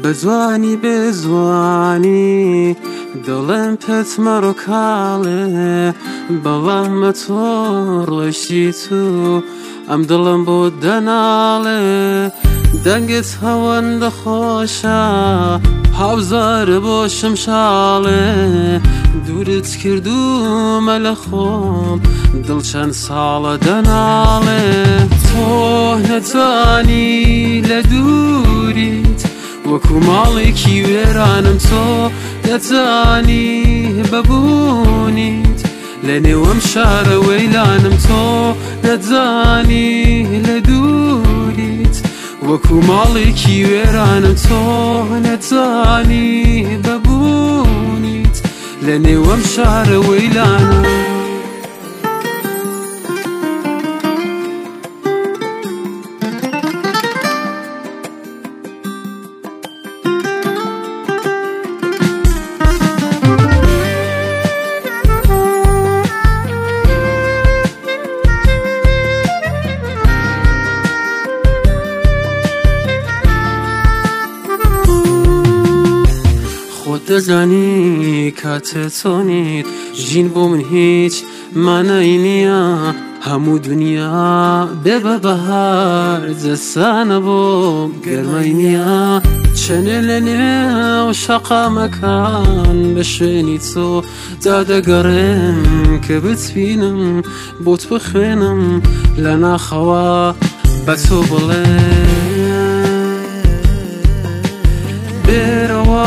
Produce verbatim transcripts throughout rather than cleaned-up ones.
بزوانی بزوانی دلم پت مرو کاله بەڵام تۆ ڕۆیشتی تو ئەم دڵم بۆ دەناڵێ دەنگت هەوەندە خۆشە هاوزارە بۆ شمشاڵێ دوورت کردومە لە خۆم دڵ چەند ساڵە دەناڵێ تۆ نەتوانی لە دووریت وەکو ماڵێکی وێرانم تۆ نەتوانی بەبوونیت لە نێوەم شارە وەیلانم تۆ نەتوانی لە دووریت وەکو ماڵێکی وێرانم تۆ نەتوانی بەبوونیت لە نێوەم شارە وەیلانم دەزانی کاتە تۆنیت ژین بۆ من هیچ مانای نییە هەموو دنیا بێ بە بەهار جەسانە بۆ گەرمای نییە چەنێ لە نێو شەقامەکان بە شوێنی تۆ دادەگەڕێم کە بتبینم بۆت بخوێنم لە ناخەوە بە تۆ بڵێ بێرەوە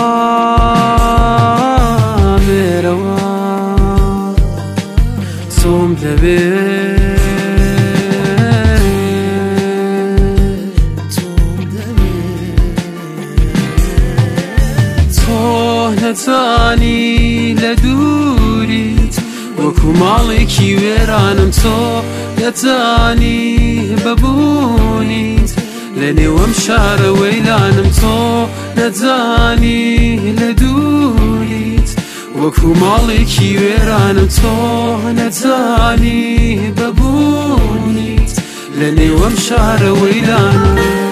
تۆم دەبێت تۆ نەتوانی لە دووریت وەکو ماڵێکی وێرانم تۆ نەتوانی بەبوونیت لە نێوەم شارە وەیلانم تۆ نەتوانی لە دووریت وەکو ماڵێکی وێرانم تۆ نەتوانی بەبوونیت لە نێوەم شارە وەیلانم